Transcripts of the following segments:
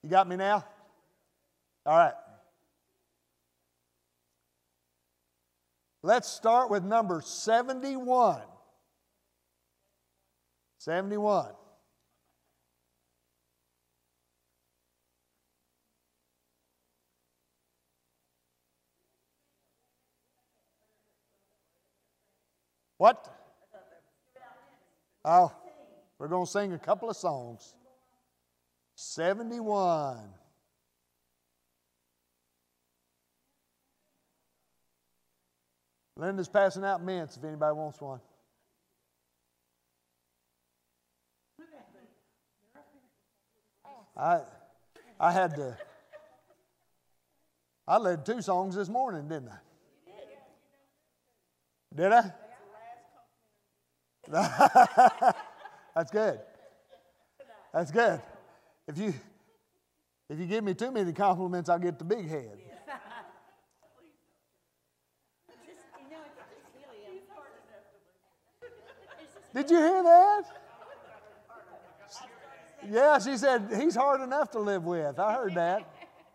You got me now? All right. Let's start with number 71. 71. What? Oh, we're going to sing a couple of songs. 71. Linda's passing out mints if anybody wants one. I had to. I led 2 songs this morning, didn't I? Did I? That's good. That's good. If you give me too many compliments, I'll get the big head. Did you hear that? Yeah, she said, he's hard enough to live with. I heard that.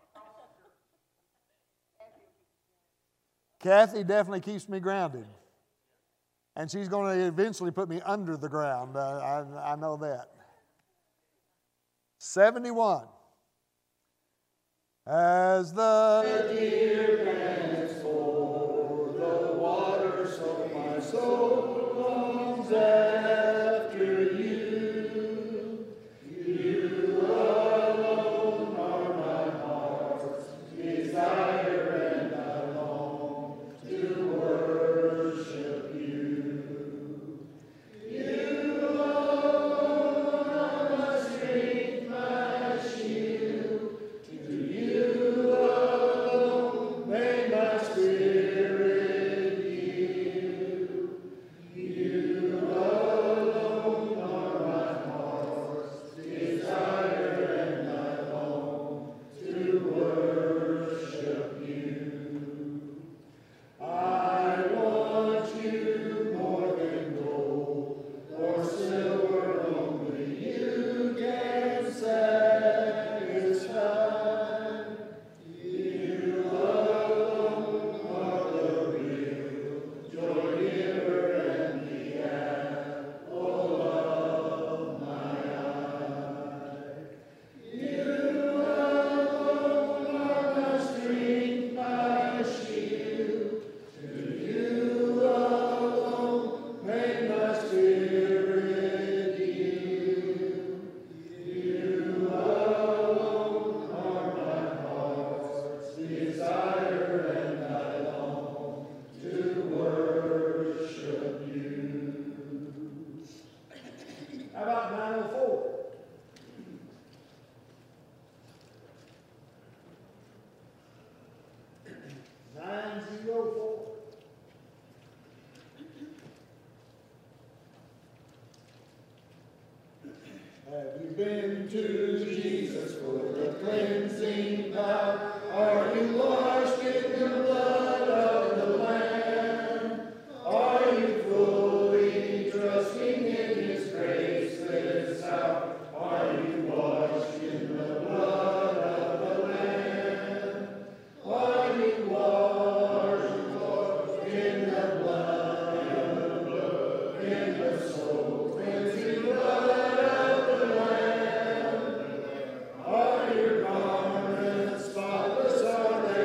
Kathy definitely keeps me grounded. And she's going to eventually put me under the ground. I know that. 71. As the deer pants for the water, so my soul longs after you. You alone are my heart's desire, and I long to worship you. You alone are my strength, my shield. To you alone may my spirit yield. You alone are my heart's desire, and I long to worship you. I want you more than gold or silver, only you can satisfy. You alone are the real joy giver and the apple of my eye. You alone are my strength, my shield. To you alone may my spirit yield. You alone are my heart's desire, and I long to worship you. How about 904? Have you been to Jesus for the cleansing power? Are you washed in the blood of the Lamb? Are you fully trusting in His grace this hour? Are you washed in the blood of the Lamb? Are you washed in the blood, in the soul cleansing blood of the Lamb? Are your garments spotless? Are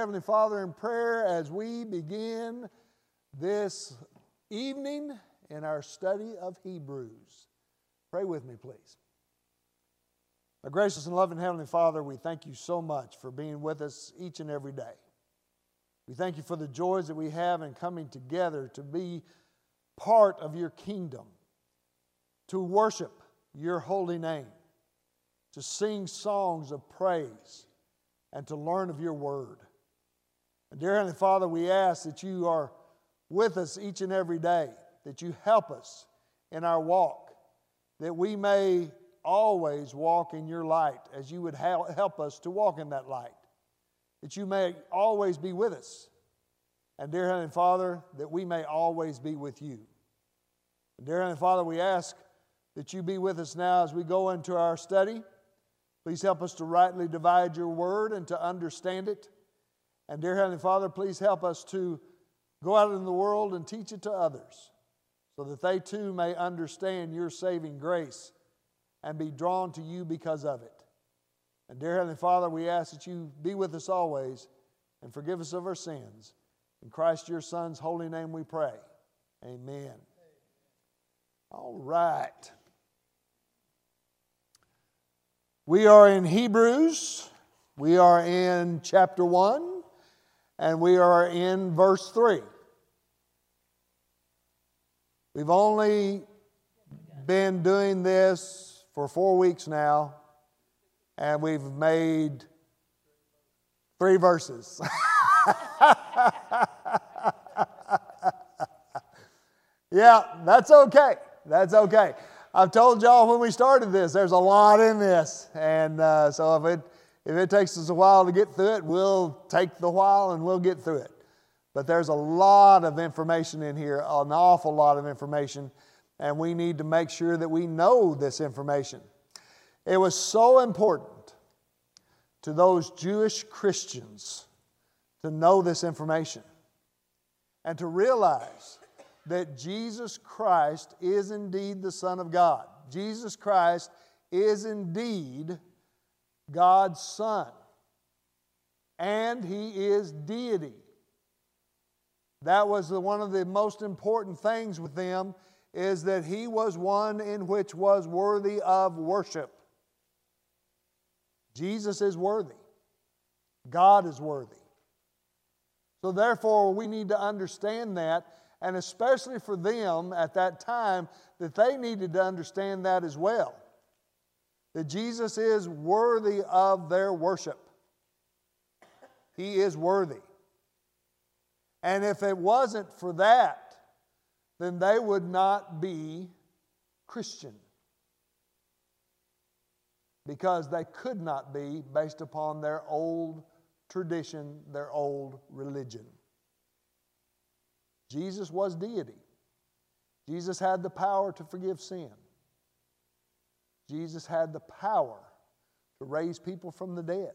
Heavenly Father in prayer as we begin this evening in our study of Hebrews. Pray with me, please. Our gracious and loving Heavenly Father, we thank you so much for being with us each and every day. We thank you for the joys that we have in coming together to be part of your kingdom, to worship your holy name, to sing songs of praise, and to learn of your word. And dear Heavenly Father, we ask that you are with us each and every day, that you help us in our walk, that we may always walk in your light as you would help us to walk in that light, that you may always be with us. And dear Heavenly Father, that we may always be with you. And dear Heavenly Father, we ask that you be with us now as we go into our study. Please help us to rightly divide your word and to understand it. And dear Heavenly Father, please help us to go out in the world and teach it to others so that they too may understand your saving grace and be drawn to you because of it. And dear Heavenly Father, we ask that you be with us always and forgive us of our sins. In Christ your Son's holy name we pray. Amen. All right. We are in Hebrews. We are in chapter 1, and we are in verse 3. We've only been doing this for 4 weeks now, and we've made 3 verses. Yeah, that's okay. That's okay. I've told y'all when we started this, there's a lot in this. And so if it takes us a while to get through it, we'll take the while and we'll get through it. But there's a lot of information in here, an awful lot of information, and we need to make sure that we know this information. It was so important to those Jewish Christians to know this information and to realize that Jesus Christ is indeed the Son of God. Jesus Christ is indeed God's Son, and He is deity. That was one of the most important things with them, is that He was one in which was worthy of worship. Jesus is worthy. God is worthy. So therefore, we need to understand that, and especially for them at that time, that they needed to understand that as well. That Jesus is worthy of their worship. He is worthy. And if it wasn't for that, then they would not be Christian. Because they could not be based upon their old tradition, their old religion. Jesus was deity. Jesus had the power to forgive sin. Jesus had the power to raise people from the dead.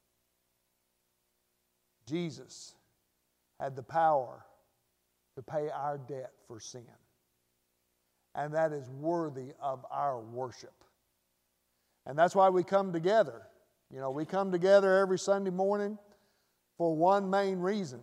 Jesus had the power to pay our debt for sin. And that is worthy of our worship. And that's why we come together. You know, we come together every Sunday morning for one main reason.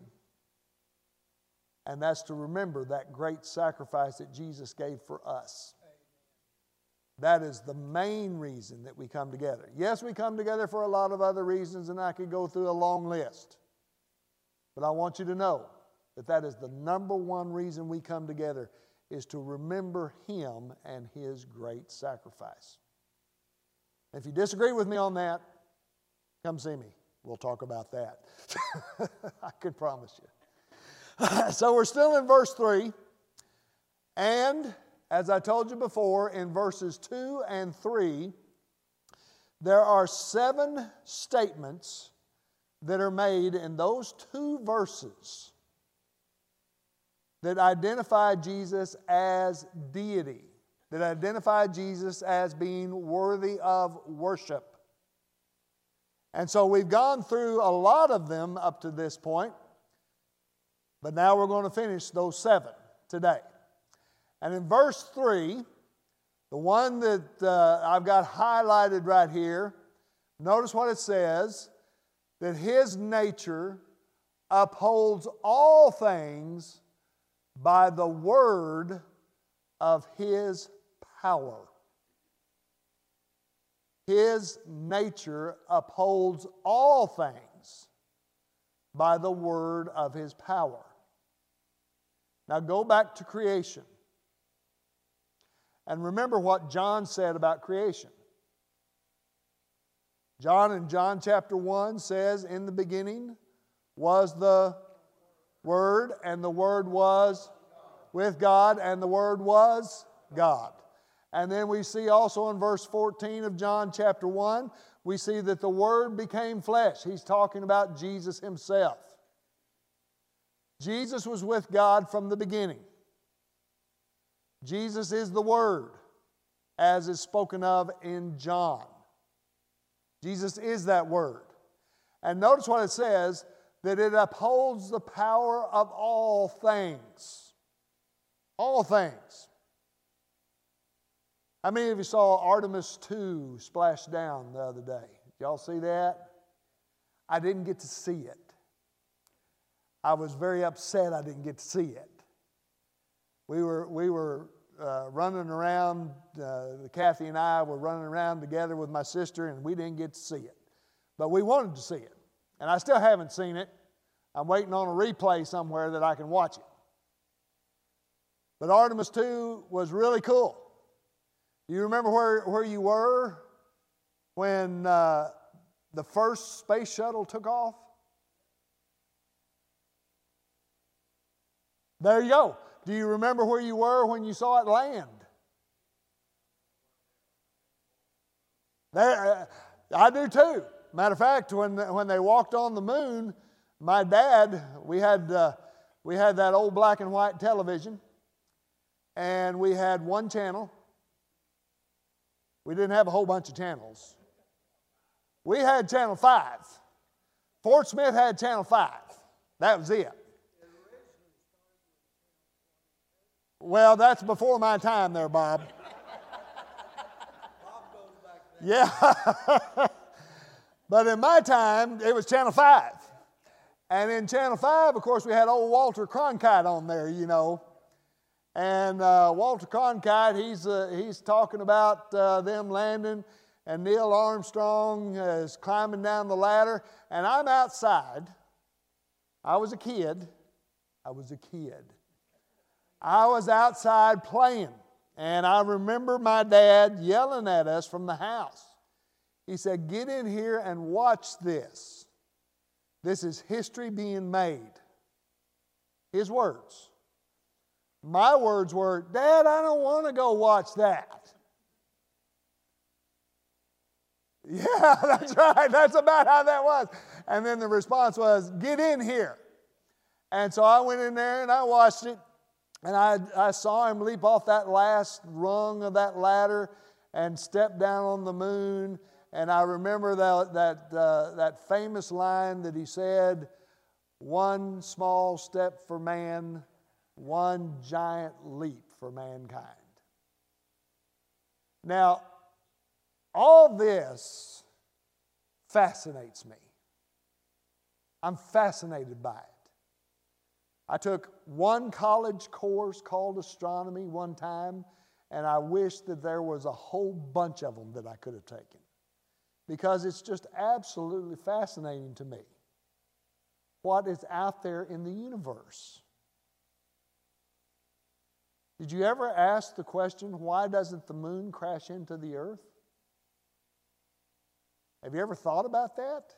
And that's to remember that great sacrifice that Jesus gave for us. That is the main reason that we come together. Yes, we come together for a lot of other reasons, and I could go through a long list. But I want you to know that that is the number one reason we come together, is to remember Him and His great sacrifice. If you disagree with me on that, come see me. We'll talk about that. I can promise you. So we're still in verse 3. And as I told you before, in verses 2 and 3, there are 7 statements that are made in those 2 verses that identify Jesus as deity, that identify Jesus as being worthy of worship. And so we've gone through a lot of them up to this point, but now we're going to finish those 7 today. And in verse 3, the one that I've got highlighted right here, notice what it says, that His nature upholds all things by the word of His power. His nature upholds all things by the word of His power. Now go back to creation. And remember what John said about creation. John in John chapter 1 says, in the beginning was the Word, and the Word was with God, and the Word was God. And then we see also in verse 14 of John chapter 1, we see that the Word became flesh. He's talking about Jesus Himself. Jesus was with God from the beginning. Jesus is the Word, as is spoken of in John. Jesus is that Word. And notice what it says, that it upholds the power of all things. All things. How many of you saw Artemis II splash down the other day? Did y'all see that? I didn't get to see it. I was very upset I didn't get to see it. We were running around, Kathy and I were running around together with my sister, and we didn't get to see it. But we wanted to see it. And I still haven't seen it. I'm waiting on a replay somewhere that I can watch it. But Artemis II was really cool. You remember where you were when the first space shuttle took off? There you go. Do you remember where you were when you saw it land? There, I do too. Matter of fact, when they walked on the moon, my dad, we had that old black and white television, and we had one channel. We didn't have a whole bunch of channels. We had channel 5. Fort Smith had channel 5. That was it. Well, that's before my time there, Bob. Yeah. But in my time, it was channel 5. And in channel 5, of course, we had old Walter Cronkite on there, you know. And Walter Cronkite, he's talking about them landing, and Neil Armstrong is climbing down the ladder, and I'm outside. I was a kid. I was outside playing, and I remember my dad yelling at us from the house. He said, "Get in here and watch this. This is history being made." His words. My words were, "Dad, I don't want to go watch that." Yeah, that's right. That's about how that was. And then the response was, "Get in here." And so I went in there and I watched it. And I saw him leap off that last rung of that ladder and step down on the moon. And I remember that famous line that he said, "One small step for man, one giant leap for mankind." Now, all this fascinates me. I'm fascinated by it. I took one college course called astronomy one time, and I wish that there was a whole bunch of them that I could have taken, because it's just absolutely fascinating to me what is out there in the universe. Did you ever ask the question, why doesn't the moon crash into the earth? Have you ever thought about that?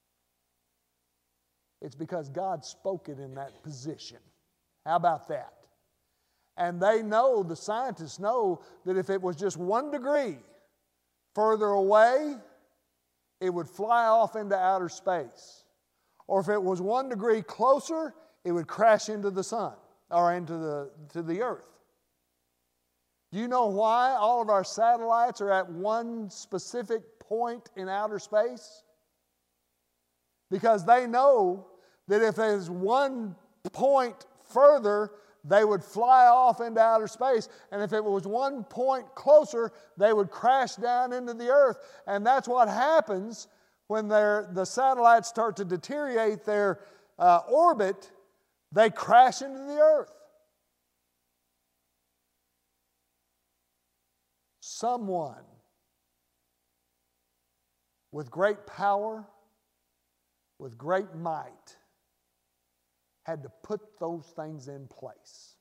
It's because God spoke it in that position. How about that? And they know, the scientists know, that if it was just 1 degree further away, it would fly off into outer space. Or if it was 1 degree closer, it would crash into the sun or into the earth. Do you know why all of our satellites are at one specific point in outer space? Because they know that if there's 1 point further, they would fly off into outer space. And if it was 1 point closer, they would crash down into the earth. And that's what happens when the satellites start to deteriorate. orbit, they crash into the earth. Someone with great power, with great might, had to put those things in place.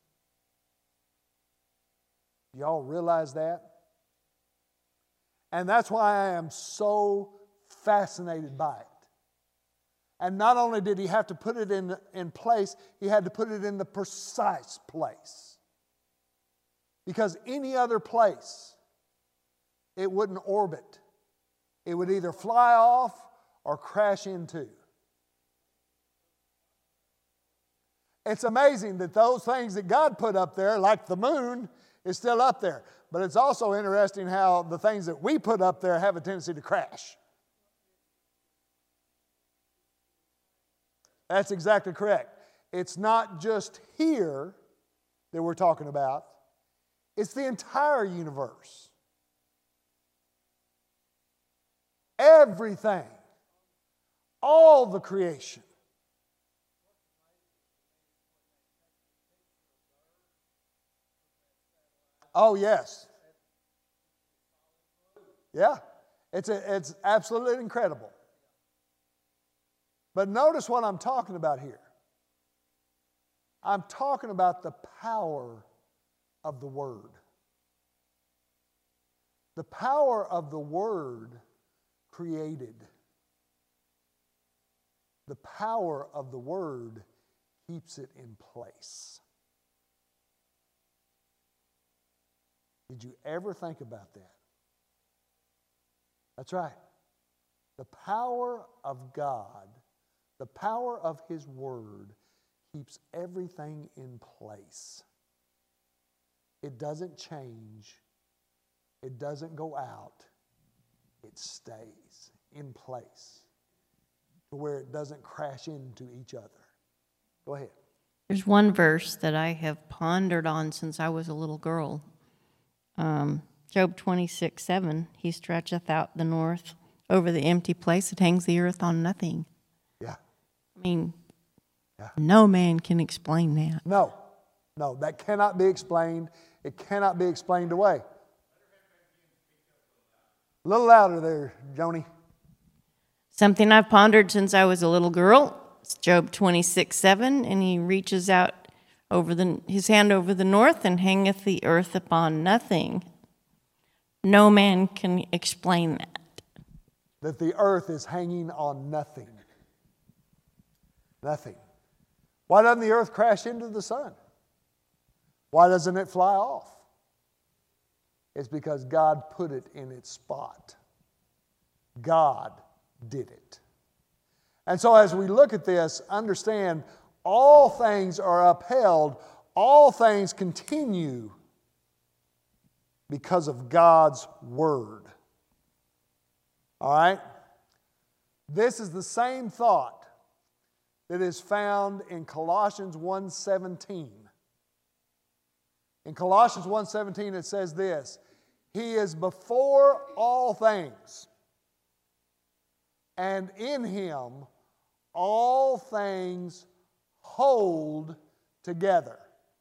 Y'all realize that? And that's why I am so fascinated by it. And not only did he have to put it in place, he had to put it in the precise place. Because any other place, it wouldn't orbit. It would either fly off or crash into. It's amazing that those things that God put up there, like the moon, is still up there. But it's also interesting how the things that we put up there have a tendency to crash. That's exactly correct. It's not just here that we're talking about. It's the entire universe. Everything. All the creation. Oh, yes. Yeah. It's absolutely incredible. But notice what I'm talking about here. I'm talking about the power of the Word. The power of the Word created. The power of the Word keeps it in place. Did you ever think about that? That's right. The power of God, the power of His Word, keeps everything in place. It doesn't change. It doesn't go out. It stays in place to where it doesn't crash into each other. Go ahead. There's one verse that I have pondered on since I was a little girl. Job 26:7, He stretcheth out the north over the empty place, it hangs the earth on nothing. Yeah. I mean, no man can explain that. No, that cannot be explained. It cannot be explained away. A little louder there, Joni. Something I've pondered since I was a little girl. It's Job 26:7, and He reaches out his hand over the north and hangeth the earth upon nothing. No man can explain that. That the earth is hanging on nothing. Nothing. Why doesn't the earth crash into the sun? Why doesn't it fly off? It's because God put it in its spot. God did it. And so as we look at this, understand all things are upheld, all things continue because of God's Word. All right? This is the same thought that is found in Colossians 1:17. In Colossians 1:17 it says this, He is before all things, and in Him all things hold together.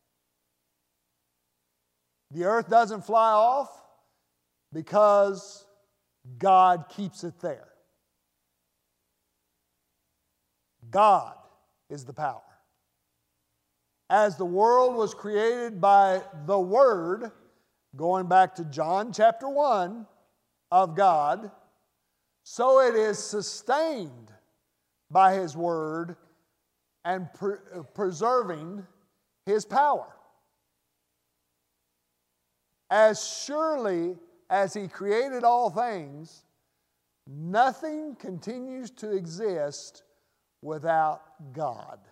The earth doesn't fly off because God keeps it there. God is the power. As the world was created by the Word, going back to John chapter 1 of God, so it is sustained by His Word and preserving His power. As surely as He created all things, nothing continues to exist without God.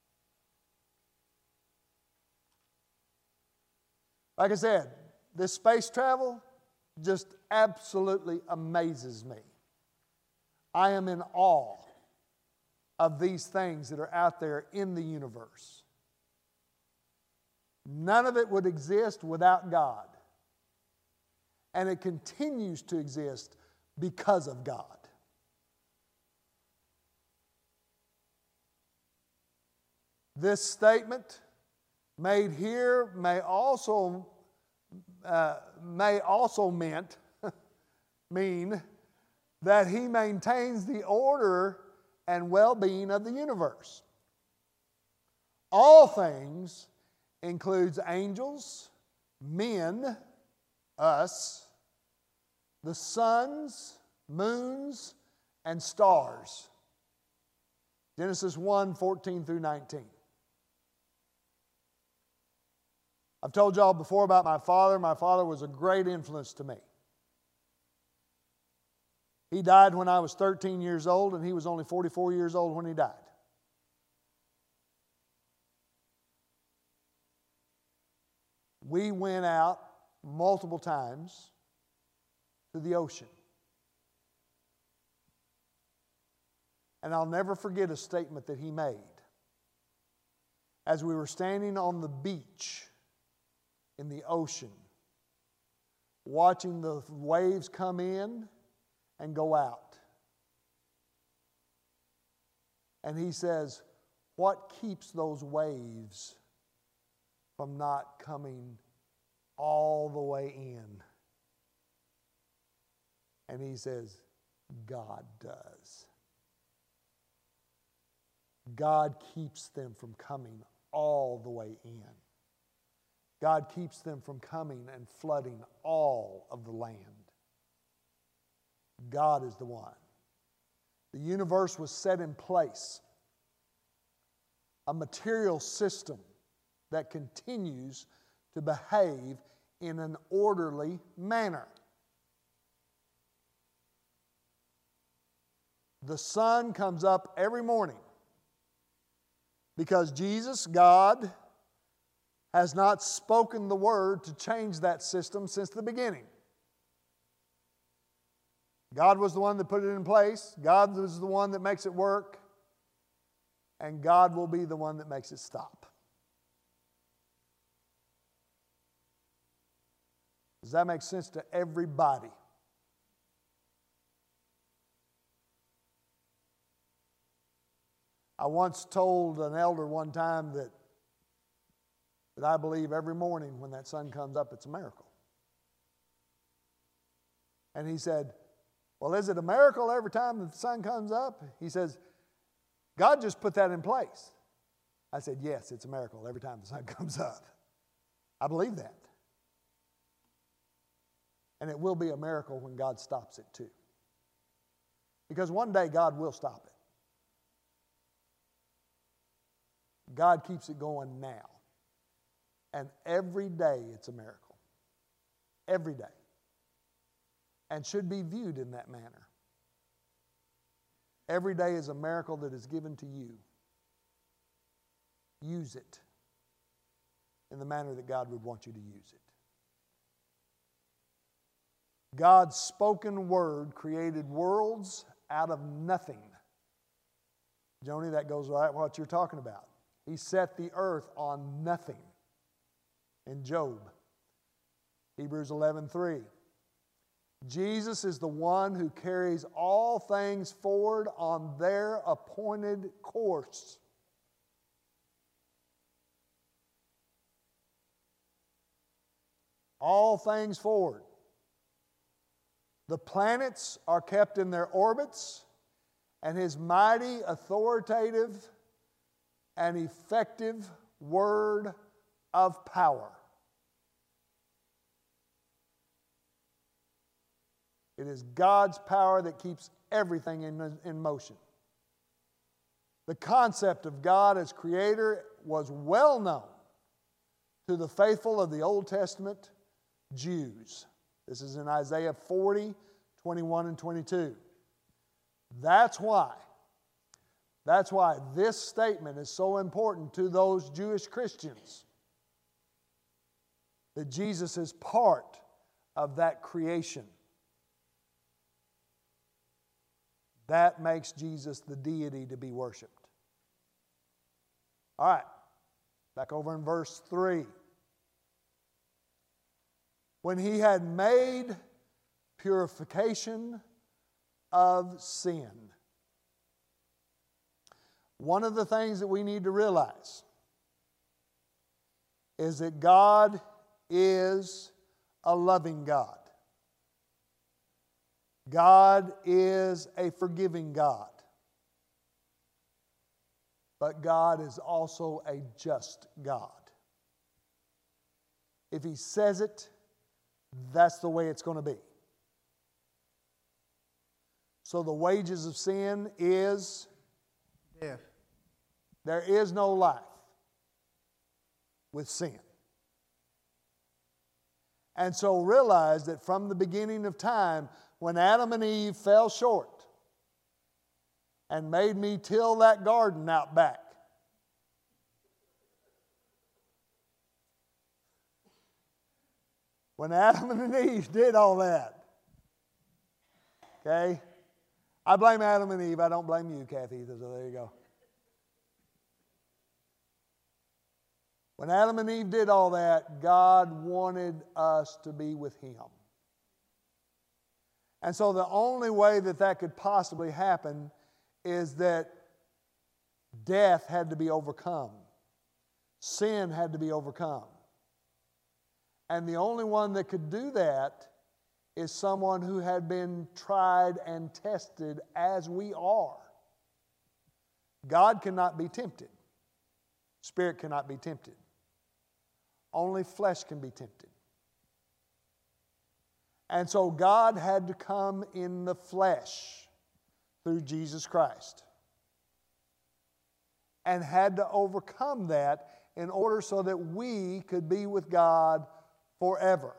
Like I said, this space travel just absolutely amazes me. I am in awe of these things that are out there in the universe. None of it would exist without God. And it continues to exist because of God. This statement made here may also mean that he maintains the order and well-being of the universe. All things includes angels, men, us, the suns, moons, and stars. Genesis 1:14 through 19. I've told y'all before about my father. My father was a great influence to me. He died when I was 13 years old, and he was only 44 years old when he died. We went out multiple times to the ocean. And I'll never forget a statement that he made. As we were standing on the beach in the ocean, watching the waves come in and go out. And he says, what keeps those waves from not coming all the way in? And he says, God does. God keeps them from coming all the way in. God keeps them from coming and flooding all of the land. God is the one. The universe was set in place, a material system that continues to behave in an orderly manner. The sun comes up every morning because Jesus, God, has not spoken the word to change that system since the beginning. God was the one that put it in place. God was the one that makes it work. And God will be the one that makes it stop. Does that make sense to everybody? I once told an elder one time that I believe every morning when that sun comes up, it's a miracle. And he said, well, is it a miracle every time the sun comes up? He says, God just put that in place. I said, yes, it's a miracle every time the sun comes up. I believe that. And it will be a miracle when God stops it too. Because one day God will stop it. God keeps it going now. And every day it's a miracle. Every day. And should be viewed in that manner. Every day is a miracle that is given to you. Use it in the manner that God would want you to use it. God's spoken word created worlds out of nothing. Joni, that goes right with what you're talking about. He set the earth on nothing. In Job, Hebrews 11:3. Jesus is the one who carries all things forward on their appointed course. All things forward. The planets are kept in their orbits, and His mighty, authoritative, and effective word of power. It is God's power that keeps everything in motion. The concept of God as creator was well known to the faithful of the Old Testament Jews. This is in Isaiah 40, 21 and 22. That's why this statement is so important to those Jewish Christians. That Jesus is part of that creation. That makes Jesus the deity to be worshiped. All right, back over in verse 3. When He had made purification of sin. One of the things that we need to realize is that God is a loving God. God is a forgiving God. But God is also a just God. If He says it, that's the way it's going to be. So the wages of sin is death. There is no life with sin. And so realize that from the beginning of time, when Adam and Eve fell short and made me till that garden out back, when Adam and Eve did all that, okay? I blame Adam and Eve. I don't blame you, Kathy. So there you go. When Adam and Eve did all that, God wanted us to be with Him. And so the only way that that could possibly happen is that death had to be overcome. Sin had to be overcome. And the only one that could do that is someone who had been tried and tested as we are. God cannot be tempted. Spirit cannot be tempted. Only flesh can be tempted. And so God had to come in the flesh through Jesus Christ. And had to overcome that in order so that we could be with God forever.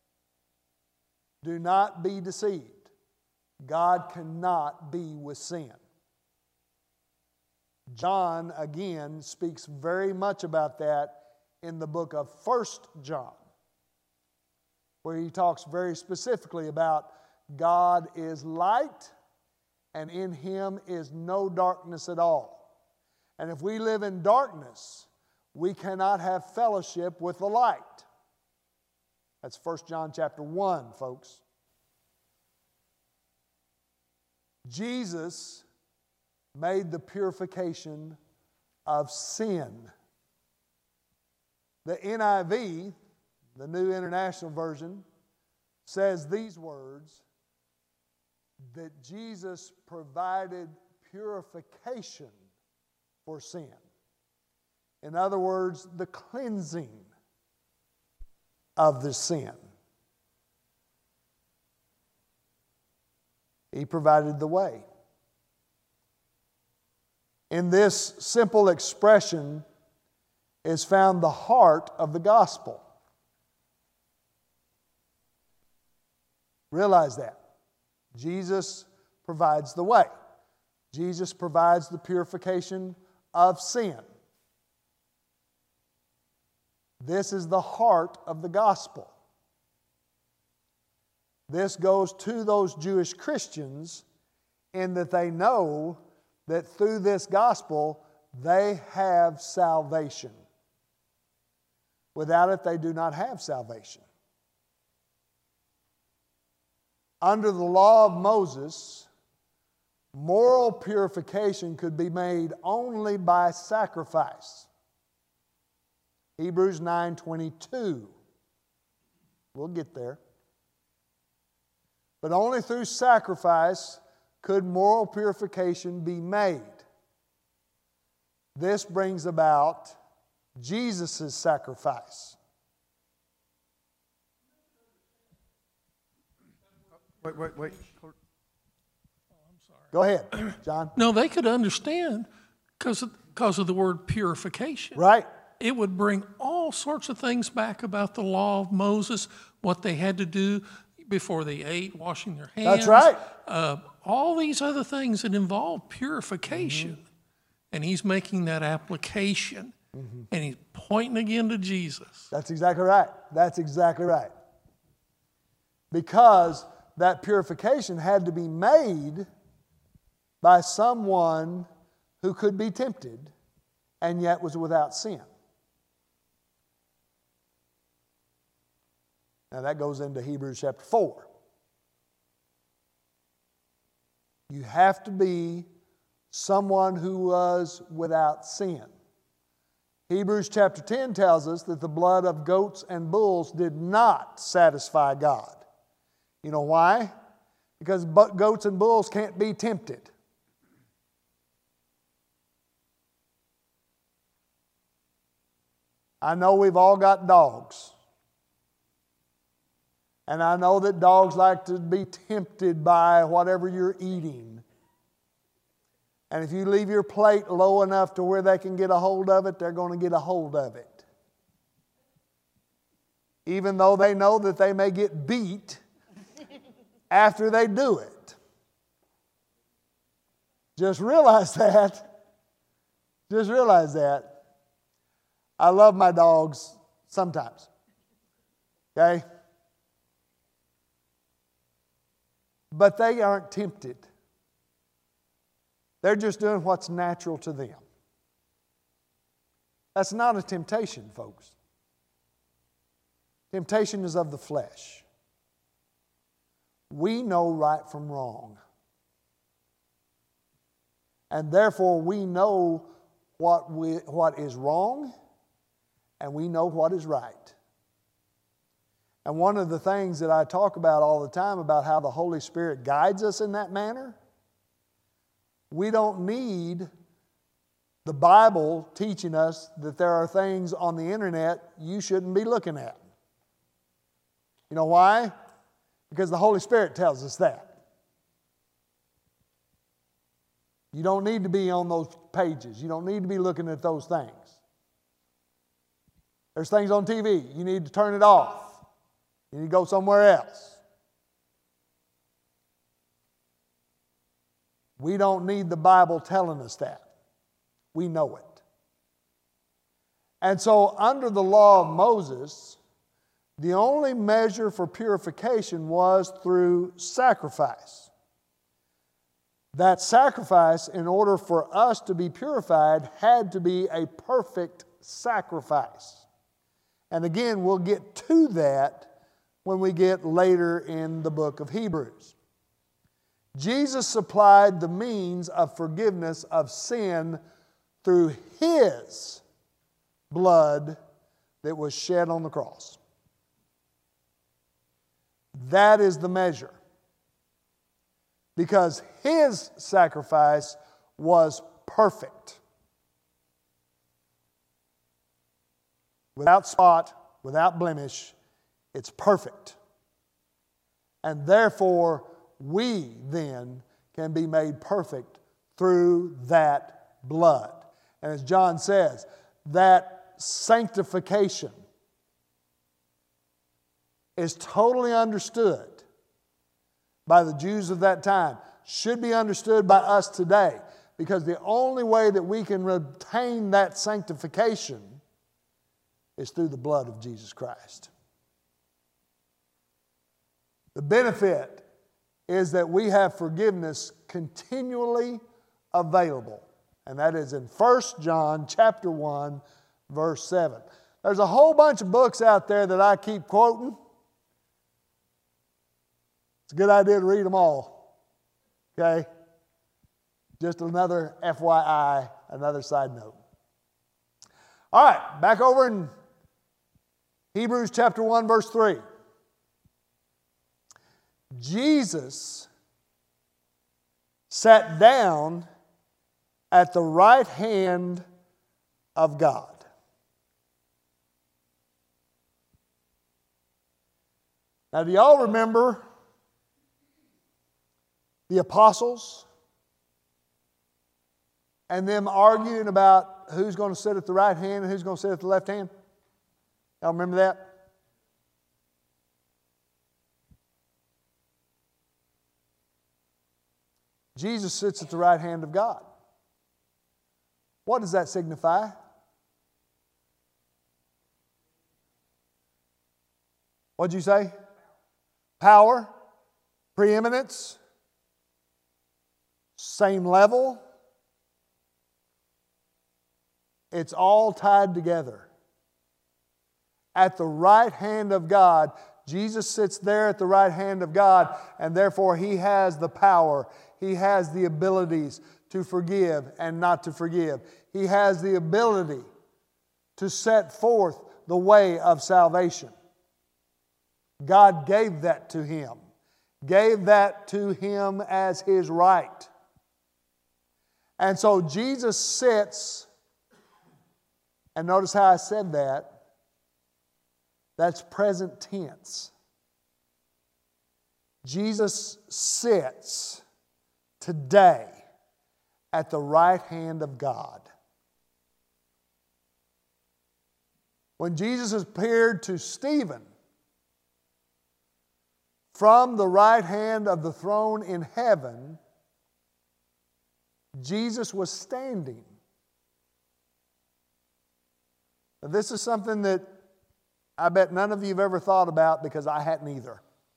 Do not be deceived. God cannot be with sin. John, again, speaks very much about that in the book of 1 John, where he talks very specifically about God is light and in Him is no darkness at all. And if we live in darkness, we cannot have fellowship with the light. That's 1 John chapter 1, folks. Jesus made the purification of sin. The NIV, the New International Version, says these words, that Jesus provided purification for sin. In other words, the cleansing of the sin. He provided the way. In this simple expression is found the heart of the gospel. Realize that. Jesus provides the way. Jesus provides the purification of sin. This is the heart of the gospel. This goes to those Jewish Christians in that they know that through this gospel they have salvation. Without it, they do not have salvation. Under the law of Moses, moral purification could be made only by sacrifice. Hebrews 9:22. We'll get there. But only through sacrifice could moral purification be made. This brings about Jesus' sacrifice. Wait. Go ahead, John. No, they could understand because of the word purification. Right. It would bring all sorts of things back about the law of Moses, what they had to do before they ate, washing their hands. That's right. All these other things that involve purification. Mm-hmm. And he's making that application. Mm-hmm. And he's pointing again to Jesus. That's exactly right. That's exactly right. Because that purification had to be made by someone who could be tempted and yet was without sin. Now that goes into Hebrews chapter 4. You have to be someone who was without sin. Hebrews chapter 10 tells us that the blood of goats and bulls did not satisfy God. You know why? Because goats and bulls can't be tempted. I know we've all got dogs. And I know that dogs like to be tempted by whatever you're eating. And if you leave your plate low enough to where they can get a hold of it, they're going to get a hold of it. Even though they know that they may get beat after they do it. Just realize that. Just realize that. I love my dogs sometimes. Okay? But they aren't tempted. They're just doing what's natural to them. That's not a temptation, folks. Temptation is of the flesh. We know right from wrong. And therefore we know what is wrong, and we know what is right. And one of the things that I talk about all the time about how the Holy Spirit guides us in that manner, we don't need the Bible teaching us that there are things on the internet you shouldn't be looking at. You know why? Because the Holy Spirit tells us that. You don't need to be on those pages. You don't need to be looking at those things. There's things on TV. You need to turn it off. You need to go somewhere else. We don't need the Bible telling us that. We know it. And so under the law of Moses, the only measure for purification was through sacrifice. That sacrifice, in order for us to be purified, had to be a perfect sacrifice. And again, we'll get to that when we get later in the book of Hebrews. Jesus supplied the means of forgiveness of sin through His blood that was shed on the cross. That is the measure. Because His sacrifice was perfect. Without spot, without blemish, it's perfect. And therefore, we then can be made perfect through that blood. And as John says, that sanctification is totally understood by the Jews of that time, should be understood by us today, because the only way that we can retain that sanctification is through the blood of Jesus Christ. The benefit is that we have forgiveness continually available. And that is in 1 John chapter 1, verse 7. There's a whole bunch of books out there that I keep quoting. It's a good idea to read them all. Okay? Just another FYI, another side note. All right, back over in Hebrews chapter 1, verse 3. Jesus sat down at the right hand of God. Now, do y'all remember the apostles and them arguing about who's going to sit at the right hand and who's going to sit at the left hand? Y'all remember that? Jesus sits at the right hand of God. What does that signify? What'd you say? Power, preeminence, same level. It's all tied together. At the right hand of God, Jesus sits there at the right hand of God, and therefore He has the power. He has the abilities to forgive and not to forgive. He has the ability to set forth the way of salvation. God gave that to him. Gave that to him as his right. And so Jesus sits, and notice how I said that. That's present tense. Jesus sits today at the right hand of God. When Jesus appeared to Stephen from the right hand of the throne in heaven, Jesus was standing. Now, this is something that I bet none of you have ever thought about, because I hadn't either.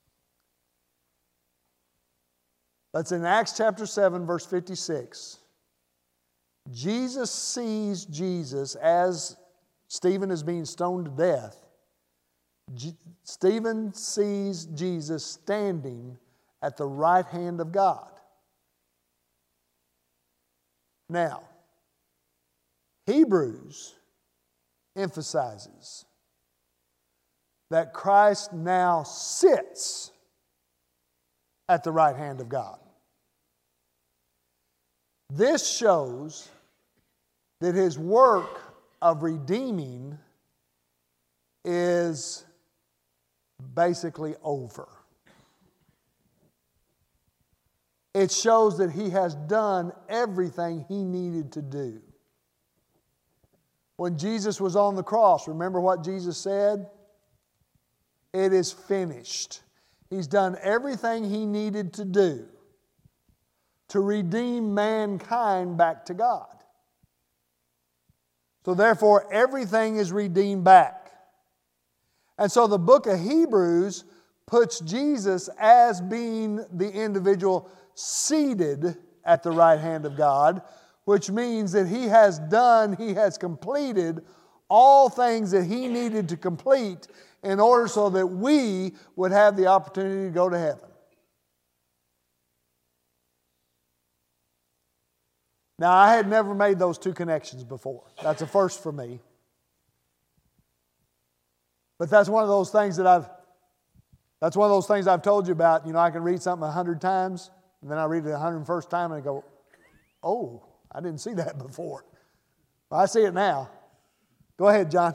That's in Acts chapter 7, verse 56. Jesus sees Jesus as Stephen is being stoned to death. Stephen sees Jesus standing at the right hand of God. Now, Hebrews emphasizes that Christ now sits at the right hand of God. This shows that his work of redeeming is basically over. It shows that he has done everything he needed to do. When Jesus was on the cross, remember what Jesus said? It is finished. He's done everything he needed to do to redeem mankind back to God. So therefore, everything is redeemed back. And so the book of Hebrews puts Jesus as being the individual seated at the right hand of God, which means that he has completed all things that he needed to complete in order so that we would have the opportunity to go to heaven. Now, I had never made those two connections before. That's a first for me. But that's one of those things that I've told you about. You know, I can read something 100 times, and then I read it the 101st time and I go, oh, I didn't see that before. Well, I see it now. Go ahead, John.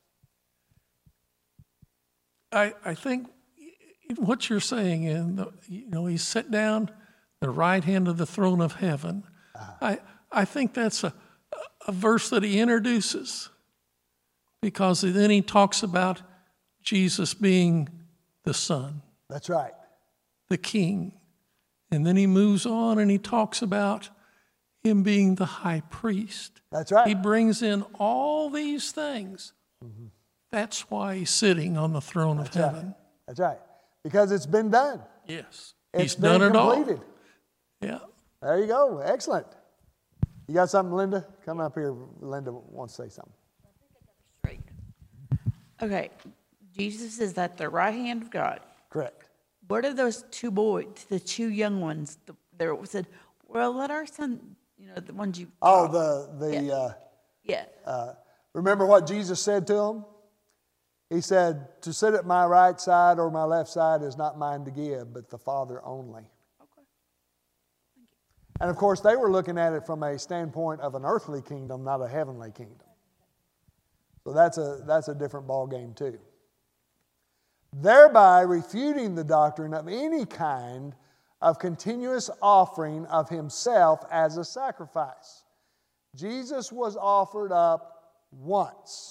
I think what you're saying, he's set down the right hand of the throne of heaven. I think that's a verse that he introduces, because then he talks about Jesus being the Son. That's right. The King. And then he moves on and he talks about him being the high priest. That's right. He brings in all these things. Mm-hmm. That's why he's sitting on the throne of heaven. That's right. Because it's been done. Yes. He's done it completed. All. Yeah. There you go. Excellent. You got something, Linda? Come up here. Linda wants to say something. I think I got it straight. Okay. Jesus is at the right hand of God. Correct. What are those two boys, the two young ones? They said, well, let our son, the ones you... Oh, Yeah. Remember what Jesus said to them? He said, to sit at my right side or my left side is not mine to give, but the Father only. Okay. Thank you. And of course, they were looking at it from a standpoint of an earthly kingdom, not a heavenly kingdom. So that's a different ballgame too. Thereby refuting the doctrine of any kind of continuous offering of himself as a sacrifice. Jesus was offered up once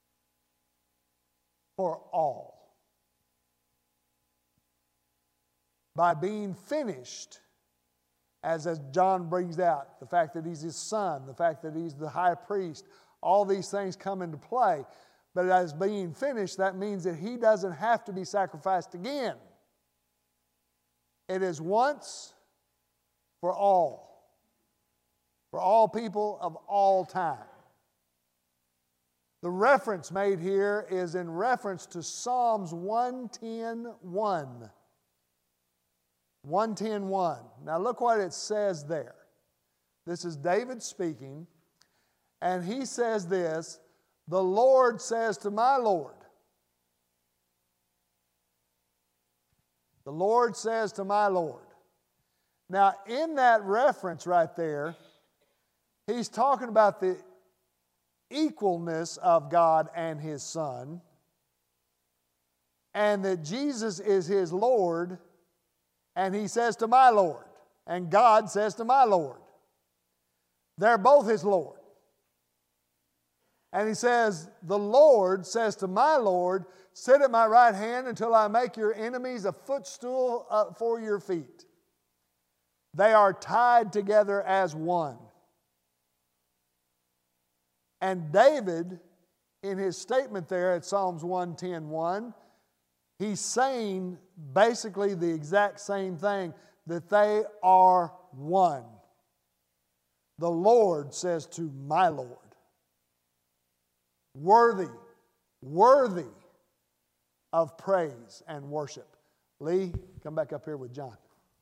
for all. By being finished, as John brings out, the fact that he's his son, the fact that he's the high priest, all these things come into play. But as being finished, that means that he doesn't have to be sacrificed again. It is once for all people of all time. The reference made here is in reference to Psalms 110:1. 110:1. Now look what it says there. This is David speaking, and he says this, the Lord says to my Lord. The Lord says to my Lord. Now, in that reference right there, he's talking about the equalness of God and His Son, and that Jesus is His Lord, and He says to my Lord, and God says to my Lord. They're both His Lord. And He says, the Lord says to my Lord, sit at my right hand until I make your enemies a footstool for your feet. They are tied together as one. And David, in his statement there at Psalms 110:1, he's saying basically the exact same thing, that they are one. The Lord says to my Lord. Worthy of praise and worship. Lee, come back up here with John.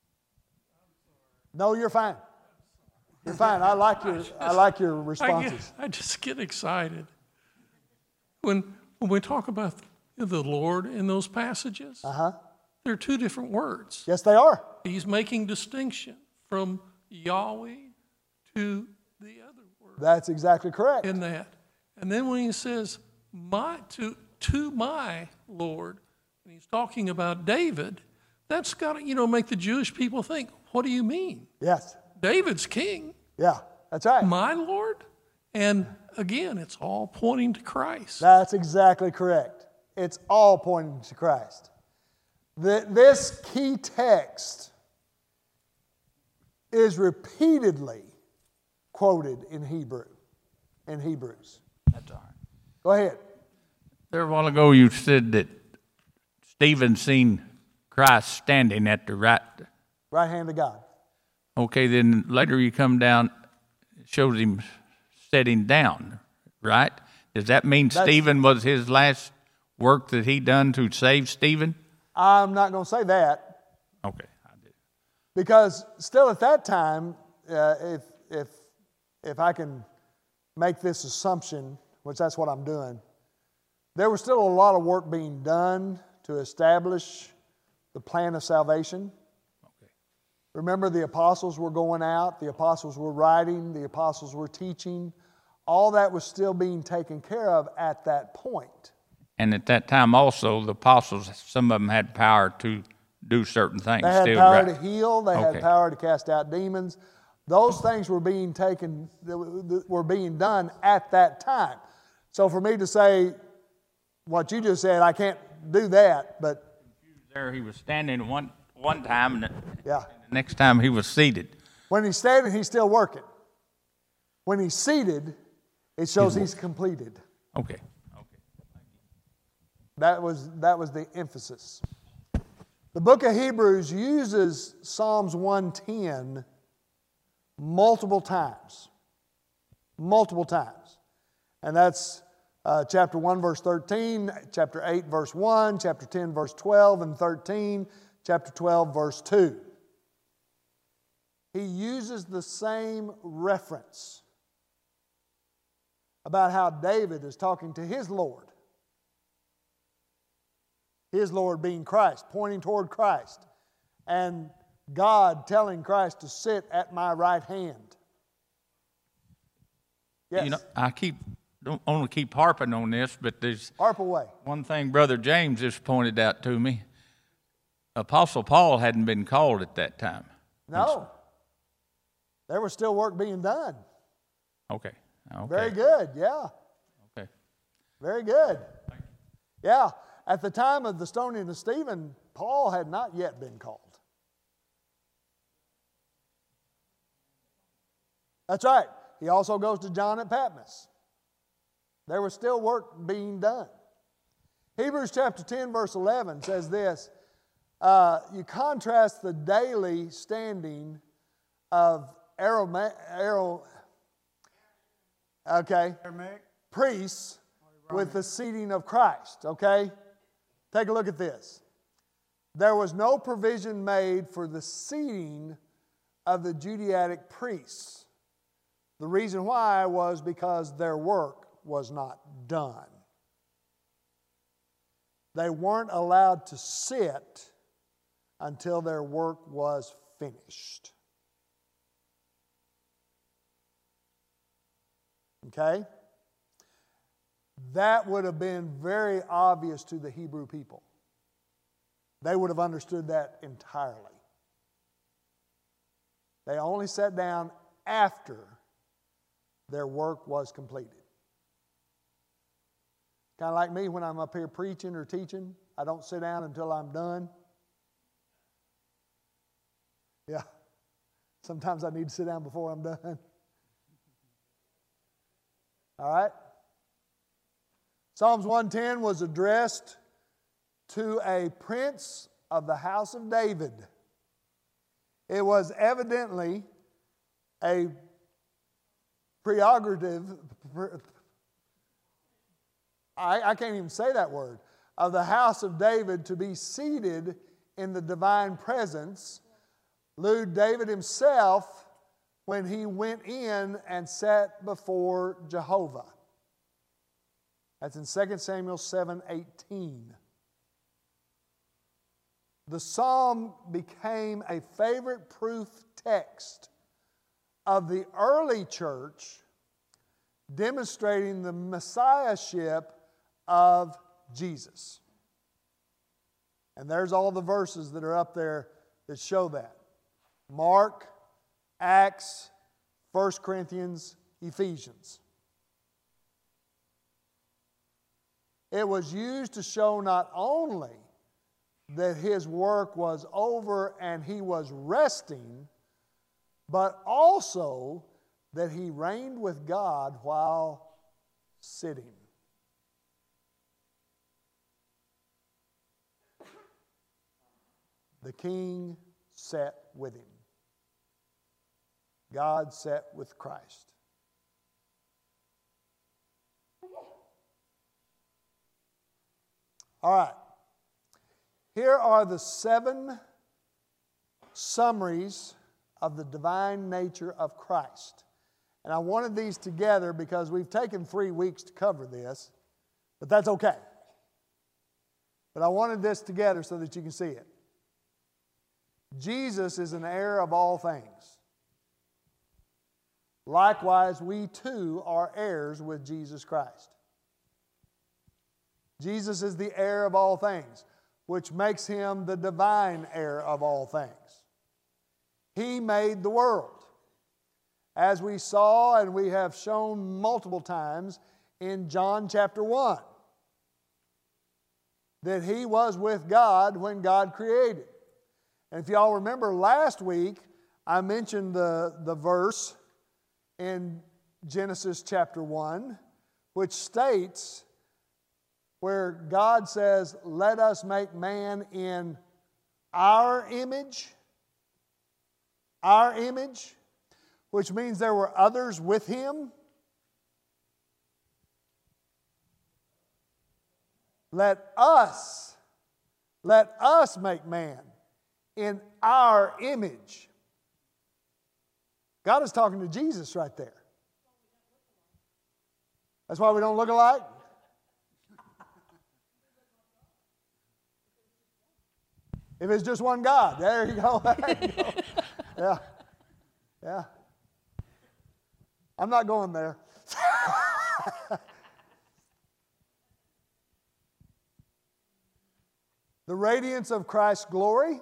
No, you're fine. You're fine. I like your responses. I just get excited when we talk about the Lord in those passages. They're two different words. Yes, they are. He's making distinction from Yahweh to the other word. That's exactly correct. In that. And then when he says to my Lord, and he's talking about David, that's got to, make the Jewish people think, what do you mean? Yes. David's king. Yeah, that's right. My Lord? And again, it's all pointing to Christ. That's exactly correct. It's all pointing to Christ. This key text is repeatedly quoted in Hebrews. That's all right. Go ahead. There a while ago you said that Stephen seen Christ standing at the right. Right hand of God. Okay, then later you come down, it shows him sitting down, right? Does that mean Stephen was his last work that he done to save Stephen? I'm not going to say that. Okay, I did. Because still at that time, if I can make this assumption, which that's what I'm doing, there was still a lot of work being done to establish the plan of salvation. Okay. Remember, the apostles were going out, the apostles were writing, the apostles were teaching. All that was still being taken care of at that point. And at that time also, the apostles, some of them had power to do certain things. They had still, power right? to heal. They had power to cast out demons. Those things were being taken, were being done at that time. So for me to say what you just said, I can't do that. But there he was standing one time, and yeah, the next time he was seated. when he's standing, he's still working. When he's seated, it shows he's completed. Okay. That was the emphasis. The book of Hebrews uses Psalms 110 multiple times. And that's chapter 1, verse 13, chapter 8, verse 1, chapter 10, verse 12 and 13, chapter 12, verse 2. He uses the same reference about how David is talking to his Lord. His Lord being Christ, pointing toward Christ. And God telling Christ to sit at my right hand. Yes. I don't want to keep harping on this, but there's Harp away. one thing Brother James just pointed out to me. Apostle Paul hadn't been called at that time. No. There was still work being done. Okay. Very good, yeah. Okay. Very good. Yeah. At the time of the stoning of Stephen, Paul had not yet been called. That's right. He also goes to John at Patmos. There was still work being done. Hebrews chapter 10, verse 11 says this. You contrast the daily standing of priests with the seating of Christ, okay? Take a look at this. There was no provision made for the seating of the Judaic priests. The reason why was because their work was not done. They weren't allowed to sit until their work was finished. Okay? That would have been very obvious to the Hebrew people. They would have understood that entirely. They only sat down after their work was completed. Kind of like me when I'm up here preaching or teaching. I don't sit down until I'm done. Yeah. Sometimes I need to sit down before I'm done. All right? Psalms 110 was addressed to a prince of the house of David. It was evidently a prerogative, I can't even say that word, of the house of David to be seated in the divine presence. Lewd David himself when he went in and sat before Jehovah. That's in 2 Samuel 7:18. The psalm became a favorite proof text of the early church, demonstrating the messiahship of Jesus. And there's all the verses that are up there that show that. Mark, Acts, 1 Corinthians, Ephesians. It was used to show not only that his work was over and he was resting, but also that he reigned with God while sitting. The king sat with him. God sat with Christ. All right. Here are the 7 summaries of the divine nature of Christ. And I wanted these together because we've taken 3 weeks to cover this, but that's okay. But I wanted this together so that you can see it. Jesus is an heir of all things. Likewise, we too are heirs with Jesus Christ. Jesus is the heir of all things, which makes him the divine heir of all things. He made the world. As we saw and we have shown multiple times in John chapter 1, that he was with God when God created. And if y'all remember last week, I mentioned the verse in Genesis chapter 1, which states where God says, let us make man in our image, which means there were others with him. Let us make man in our image. God is talking to Jesus right there. That's why we don't look alike. If it's just one God, there you go. There you go. Yeah. Yeah. I'm not going there. The radiance of Christ's glory.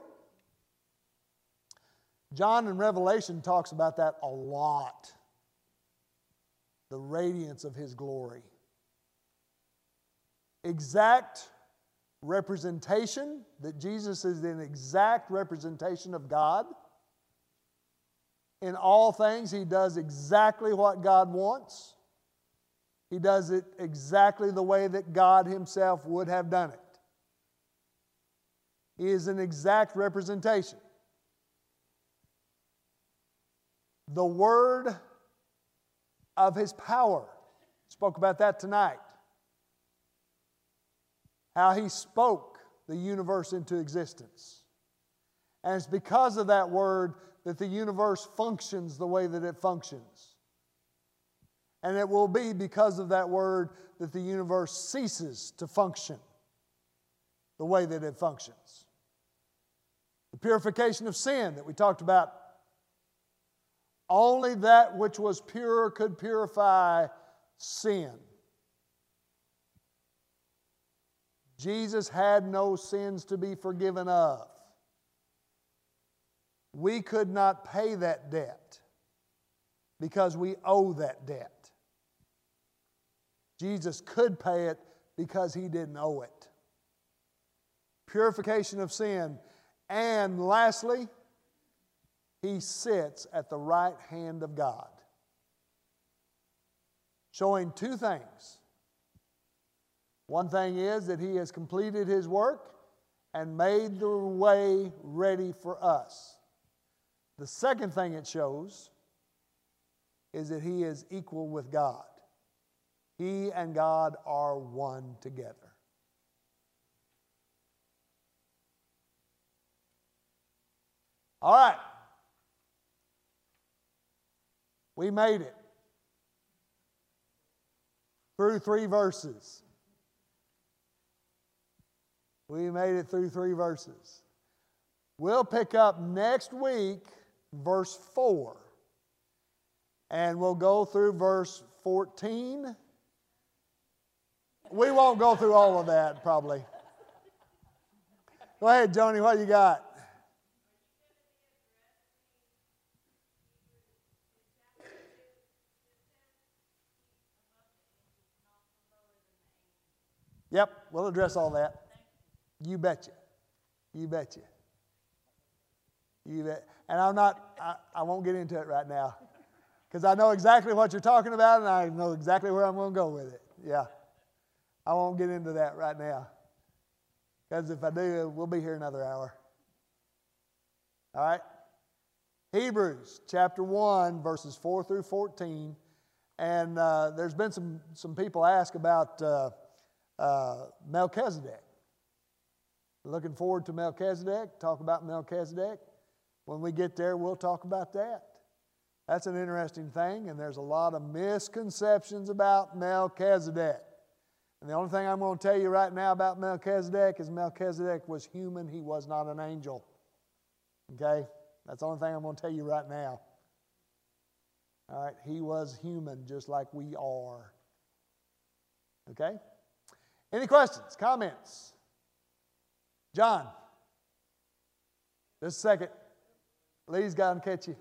John in Revelation talks about that a lot. The radiance of his glory. Exact representation, that Jesus is an exact representation of God. In all things, he does exactly what God wants. He does it exactly the way that God himself would have done it. He is an exact representation. The word of his power. Spoke about that tonight. How he spoke the universe into existence. And it's because of that word that the universe functions the way that it functions. And it will be because of that word that the universe ceases to function the way that it functions. The purification of sin that we talked about. Only that which was pure could purify sin. Jesus had no sins to be forgiven of. We could not pay that debt because we owe that debt. Jesus could pay it because He didn't owe it. Purification of sin. And lastly, He sits at the right hand of God, showing two things. One thing is that He has completed His work and made the way ready for us. The second thing it shows is that He is equal with God. He and God are one together. All right. We made it through 3 verses. We made it through 3 verses. We'll pick up next week, verse 4. And we'll go through verse 14. We won't go through all of that, probably. Go ahead, Joni, what you got? Yep, we'll address all that. You betcha. You betcha. You bet. And I won't get into it right now because I know exactly what you're talking about and I know exactly where I'm going to go with it. Yeah. I won't get into that right now because if I do, we'll be here another hour. All right? Hebrews chapter 1, verses 4 through 14. And there's been some people ask about Melchizedek. Looking forward to Melchizedek, talk about Melchizedek. When we get there, we'll talk about that. That's an interesting thing, and there's a lot of misconceptions about Melchizedek. And the only thing I'm going to tell you right now about Melchizedek is Melchizedek was human. He was not an angel. Okay? That's the only thing I'm going to tell you right now. All right? He was human just like we are. Okay? Any questions, comments? John, just a second. Lee's got to catch you.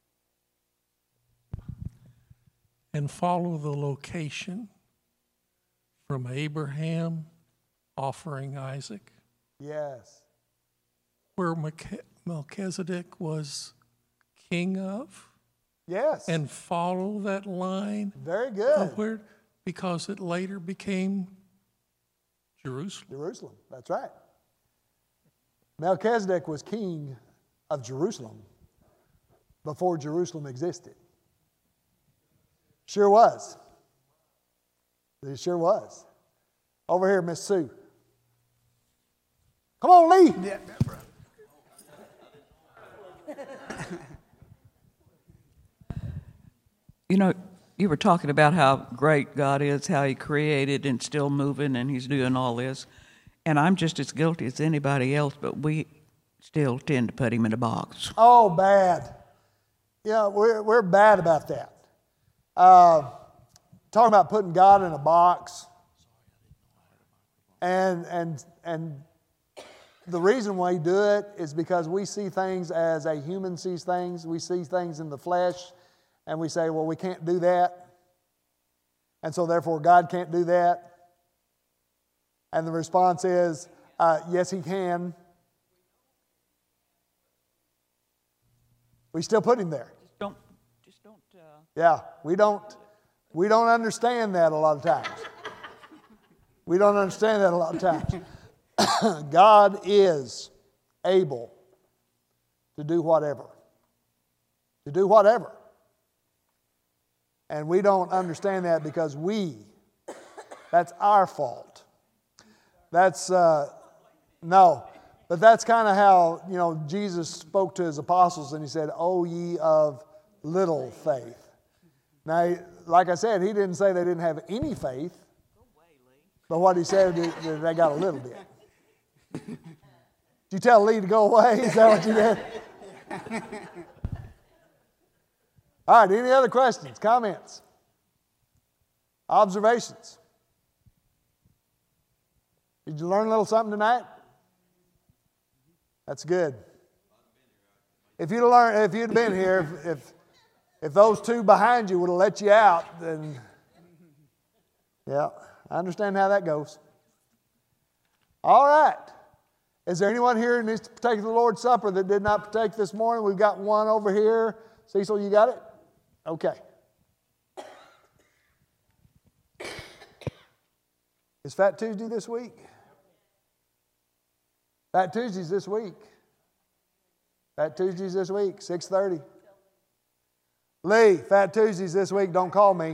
And follow the location from Abraham offering Isaac. Yes. Where Melchizedek was king of. Yes. And follow that line. Very good. Of where, because it later became Jerusalem. Jerusalem, that's right. Melchizedek was king of Jerusalem before Jerusalem existed. Sure was. It sure was. Over here, Miss Sue. Come on, Lee. Yeah. You know, you were talking about how great God is, how He created and still moving and He's doing all this. And I'm just as guilty as anybody else, but we still tend to put Him in a box. Oh, bad. Yeah, we're bad about that. Talking about putting God in a box. And the reason why we do it is because we see things as a human sees things. We see things in the flesh, and we say, well, we can't do that. And so therefore God can't do that. And the response is, yes, He can. We still put Him there. Just don't. Yeah, we don't understand that a lot of times. We don't understand that a lot of times. God is able to do whatever. To do whatever. And we don't understand that because that's our fault. That's, no. But that's kind of how, Jesus spoke to His apostles and He said, "O ye of little faith." Now, like I said, he didn't say they didn't have any faith. But what he said is that they got a little bit. Did you tell Lee to go away? Is that what you did? All right, any other questions, comments, observations? Did you learn a little something tonight? That's good. If you'd been here, if those two behind you would have let you out, then yeah, I understand how that goes. All right. Is there anyone here who needs to partake of the Lord's Supper that did not partake this morning? We've got one over here. Cecil, you got it? Okay. Is Fat Tuesday this week? Fat Tuesday's this week. Fat Tuesday's this week, 6:30. Lee, Fat Tuesday's this week. Don't call me.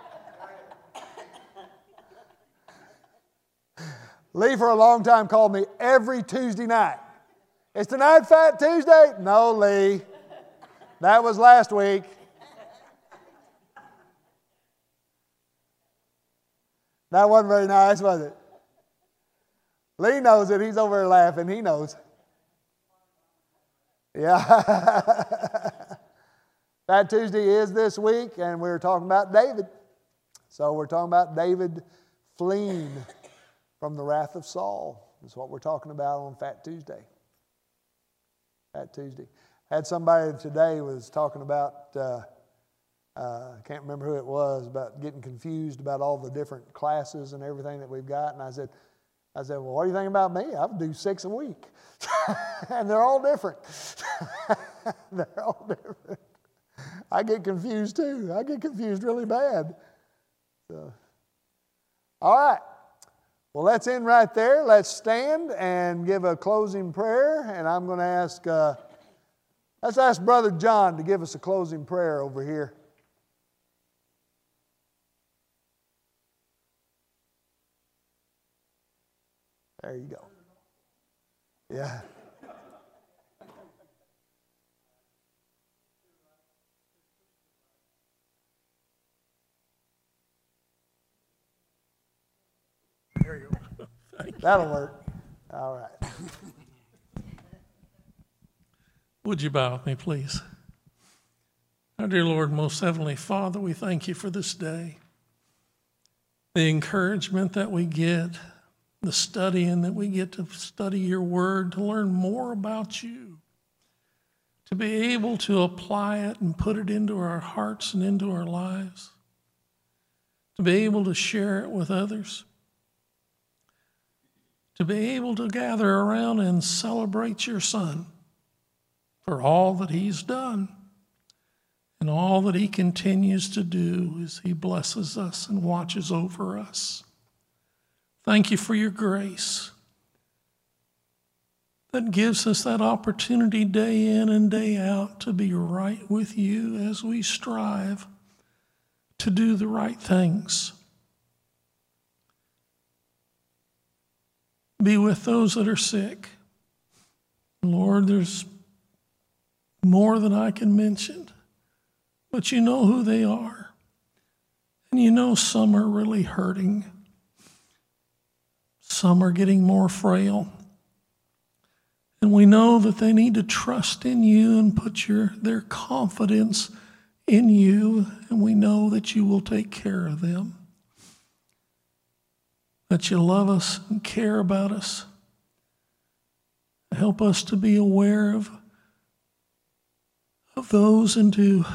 Lee for a long time called me every Tuesday night. Is tonight Fat Tuesday? No, Lee. That was last week. That wasn't very nice, was it? Lee knows it. He's over there laughing. He knows. Yeah. Fat Tuesday is this week, and we're talking about David. So we're talking about David fleeing from the wrath of Saul. That's what we're talking about on Fat Tuesday. Fat Tuesday. Had somebody today was talking about, I can't remember who it was, about getting confused about all the different classes and everything that we've got. And I said, well, what do you think about me? I would do 6 a week. And they're all different. They're all different. I get confused too. I get confused really bad. So, all right. Well, let's end right there. Let's stand and give a closing prayer. And I'm going to ask, let's ask Brother John to give us a closing prayer over here. There you go. Yeah. There you go. That'll work. All right. Would you bow with me, please? Our dear Lord, most heavenly Father, we thank you for this day. The encouragement that we get, the studying that we get to study your word, to learn more about you, to be able to apply it and put it into our hearts and into our lives, to be able to share it with others, to be able to gather around and celebrate your Son for all that he's done and all that he continues to do as he blesses us and watches over us. Thank you for your grace that gives us that opportunity day in and day out to be right with you as we strive to do the right things. Be with those that are sick. Lord, there's more than I can mention, but you know who they are. And you know some are really hurting. Some are getting more frail. And we know that they need to trust in you and put their confidence in you. And we know that you will take care of them. That you love us and care about us. Help us to be aware of those and to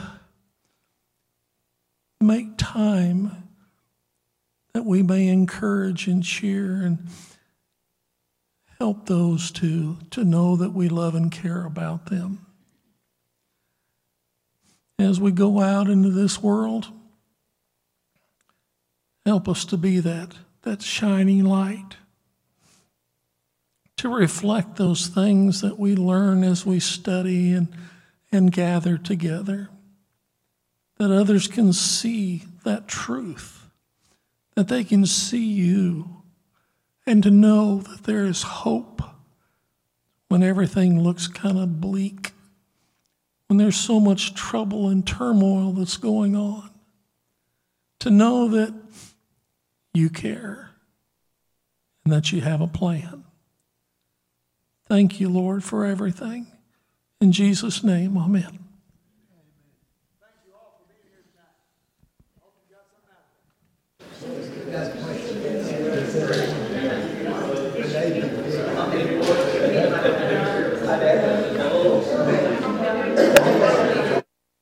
make time that we may encourage and cheer and help those to know that we love and care about them. As we go out into this world, help us to be that shining light, to reflect those things that we learn as we study and gather together, that others can see that truth, that they can see you, and to know that there is hope when everything looks kind of bleak, when there's so much trouble and turmoil that's going on. to know that you care and that you have a plan. Thank you, Lord, for everything. In Jesus' name, amen. Thank you.